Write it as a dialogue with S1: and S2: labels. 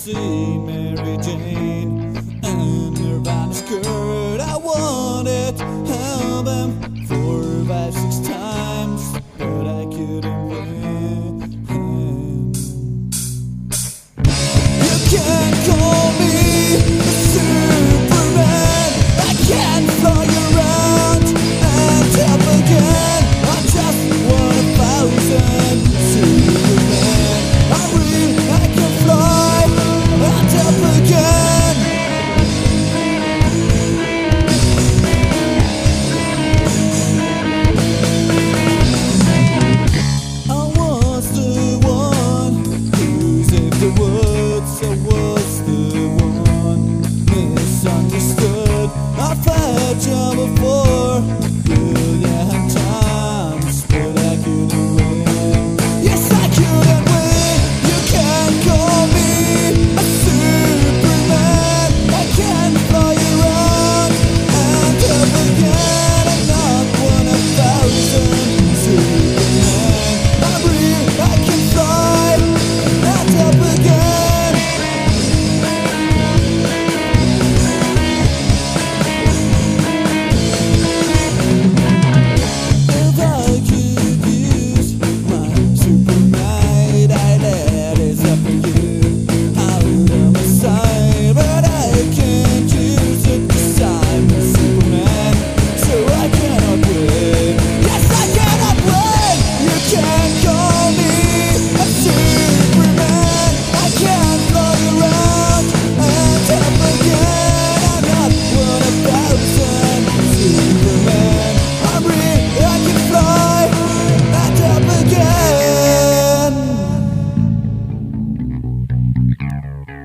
S1: see Mary Jane and Nirvana skirt. I wanted to have them 4, 5, 6 times, but I couldn't win. You can't call me a Superman. I can't fly around and up again. I'm just 1,000 Superman. I'm real, I can fly and up again. I was the one who saved the world, so was the one misunderstood. I've had trouble before, billion times, but I couldn't win. Yes, I couldn't win. You can't call me a Superman. I can't fly around and up again. I'm not 1,000 Superman. I'm real, I can fly and up again. If I could use my Superman, I'd let it up for you out of my sight, but I can't use it 'cause I'm a Superman, so I cannot win. Yes, I cannot win. You can't call me a Superman. I can't fly around and up again. I'm not 1,000 Superman. I'm real, I can fly and up again.